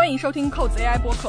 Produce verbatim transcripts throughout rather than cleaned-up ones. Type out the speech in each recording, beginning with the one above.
欢迎收听扣子 A I 播客。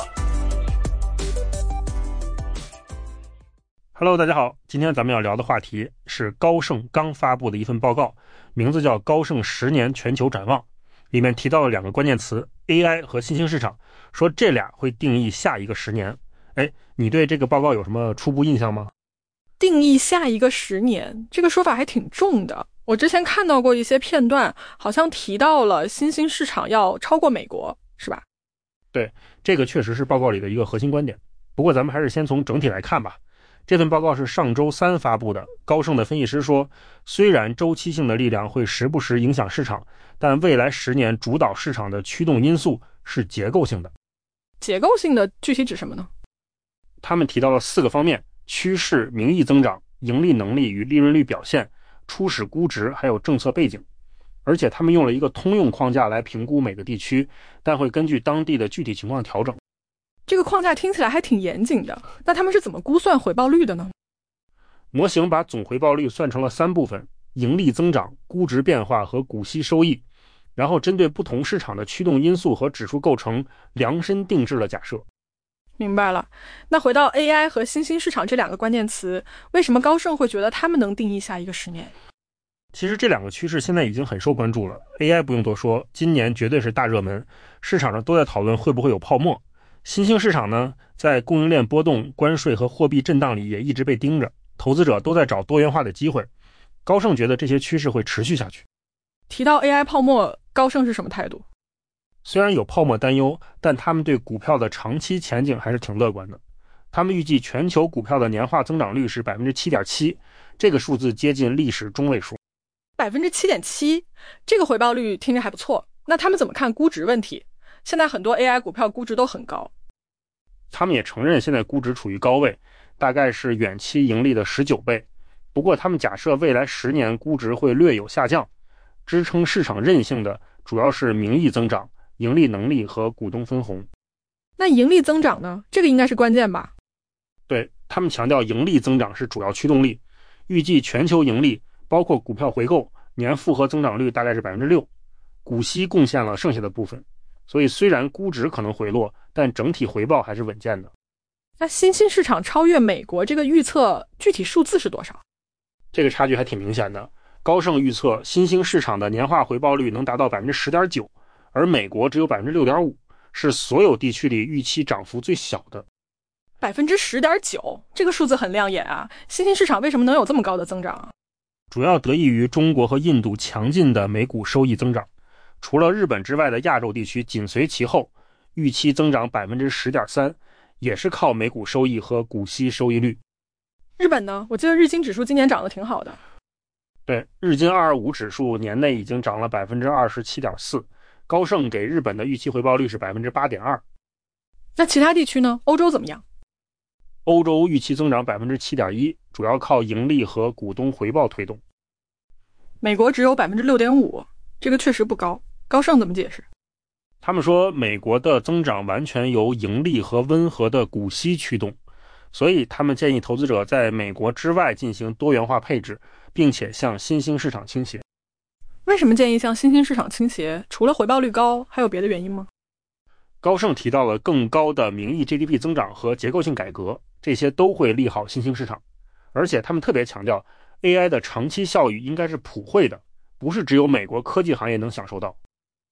Hello， 大家好，今天咱们要聊的话题是高盛刚发布的一份报告，名字叫《高盛十年全球展望》，里面提到了两个关键词 A I 和新兴市场，说这俩会定义下一个十年。哎，你对这个报告有什么初步印象吗？ 定义下一个十年，这个说法还挺重的。我之前看到过一些片段，好像提到了新兴市场要超过美国，是吧？ 对，这个确实是报告里的一个核心观点。不过咱们还是先从整体来看吧。这份报告是上周三发布的，高盛的分析师说，虽然周期性的力量会时不时影响市场，但未来十年主导市场的驱动因素是结构性的。 结构性的具体指什么呢？ 他们提到了四个方面：趋势、名义增长、盈利能力与利润率表现、初始估值，还有政策背景。而且他们用了一个通用框架来评估每个地区，但会根据当地的具体情况调整。 这个框架听起来还挺严谨的，那他们是怎么估算回报率的呢？ 模型把总回报率算成了三部分：盈利增长、估值变化和股息收益，然后针对不同市场的驱动因素和指数构成量身定制了假设。 明白了。那回到 A I 和新兴市场这两个关键词，为什么高盛会觉得他们能定义下一个十年？ 其实这两个趋势现在已经很受关注了。 A I 不用多说，今年绝对是大热门，市场上都在讨论会不会有泡沫。新兴市场呢，在供应链波动、关税和货币震荡里也一直被盯着，投资者都在找多元化的机会。高盛觉得这些趋势会持续下去。 提到 A I 泡沫，高盛是什么态度？ 虽然有泡沫担忧，但他们对股票的长期前景还是挺乐观的。他们预计全球股票的年化增长率是 百分之七点七， 这个数字接近历史中位数。 百分之七点七， 这个回报率听着还不错。那他们怎么看估值问题？现在很多 A I 股票估值都很高。 他们也承认现在估值处于高位，大概是远期盈利的十九倍。不过他们假设未来十年估值会略有下降，支撑市场韧性的主要是名义增长、盈利能力和股东分红。 那盈利增长呢？这个应该是关键吧？ 对，他们强调盈利增长是主要驱动力，预计全球盈利包括股票回购年复合增长率大概是 百分之六， 股息贡献了剩下的部分。所以虽然估值可能回落，但整体回报还是稳健的。 那新兴市场超越美国这个预测具体数字是多少？ 这个差距还挺明显的。高盛预测新兴市场的年化回报率能达到 百分之十点九， 而美国只有 百分之六点五， 是所有地区里预期涨幅最小的。 百分之十点九， 这个数字很亮眼啊！新兴市场为什么能有这么高的增长啊？ 主要得益于中国和印度强劲的每股收益增长，除了日本之外的亚洲地区紧随其后，预期增长 百分之十点三， 也是靠每股收益和股息收益率。 日本呢？我记得日经指数今年涨得挺好的。 对，日经二二五指数年内已经涨了 百分之二十七点四， 高盛给日本的预期回报率是 百分之八点二。 那其他地区呢？欧洲怎么样？ 欧洲预期增长 百分之七点一， 主要靠盈利和股东回报推动。 美国只有 百分之六点五， 这个确实不高。高盛怎么解释？ 他们说美国的增长完全由盈利和温和的股息驱动，所以他们建议投资者在美国之外进行多元化配置，并且向新兴市场倾斜。 为什么建议向新兴市场倾斜？除了回报率高，还有别的原因吗？ 高盛提到了更高的名义 G D P 增长和结构性改革，这些都会利好新兴市场。而且他们特别强调 A I 的长期效益应该是普惠的，不是只有美国科技行业能享受到。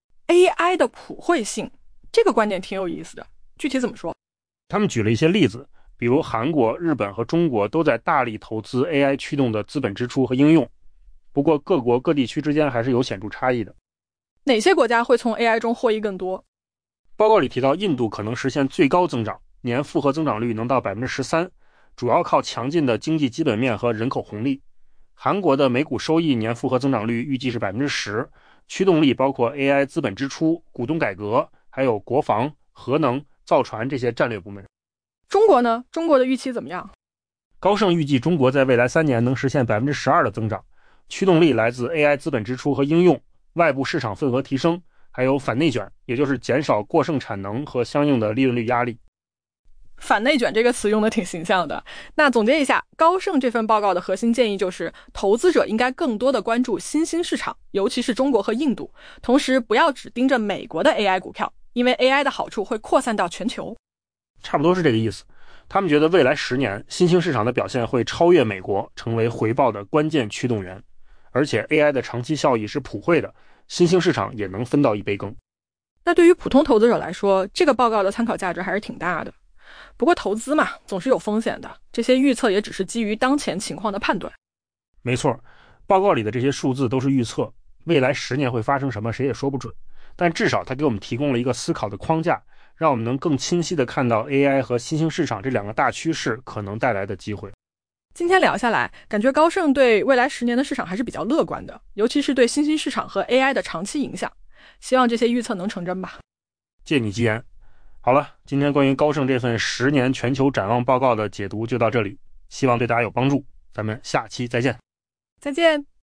A I 的普惠性，这个观点挺有意思的，具体怎么说？ 他们举了一些例子，比如韩国、日本和中国都在大力投资 A I 驱动的资本支出和应用，不过各国各地区之间还是有显著差异的。 哪些国家会从 A I 中获益更多？ 报告里提到印度可能实现最高增长，年复合增长率能到 百分之十三， 主要靠强劲的经济基本面和人口红利。韩国的每股收益年复合增长率预计是 百分之十， 驱动力包括 A I 资本支出、股东改革，还有国防、核能、造船这些战略部门。 中国呢？中国的预期怎么样？ 高盛预计中国在未来三年能实现 百分之十二 的增长，驱动力来自 A I 资本支出和应用，外部市场份额提升，还有反内卷，也就是减少过剩产能和相应的利润率压力。 反内卷这个词用的挺形象的。那总结一下，高盛这份报告的核心建议就是，投资者应该更多的关注新兴市场，尤其是中国和印度，同时不要只盯着美国的 A I 股票， 因为 A I 的好处会扩散到全球。 差不多是这个意思。他们觉得未来十年新兴市场的表现会超越美国，成为回报的关键驱动源，而且 A I 的长期效益是普惠的，新兴市场也能分到一杯羹。 那对于普通投资者来说，这个报告的参考价值还是挺大的。不过投资嘛，总是有风险的，这些预测也只是基于当前情况的判断。 没错，报告里的这些数字都是预测，未来十年会发生什么谁也说不准，但至少它给我们提供了一个思考的框架，让我们能更清晰地看到 A I 和新兴市场这两个大趋势可能带来的机会。 今天聊下来，感觉高盛对未来十年的市场还是比较乐观的，尤其是对新兴市场和 A I 的长期影响。希望这些预测能成真吧。 借你吉言。好了，今天关于高盛这份十年全球展望报告的解读就到这里，希望对大家有帮助。咱们下期再见。 再见。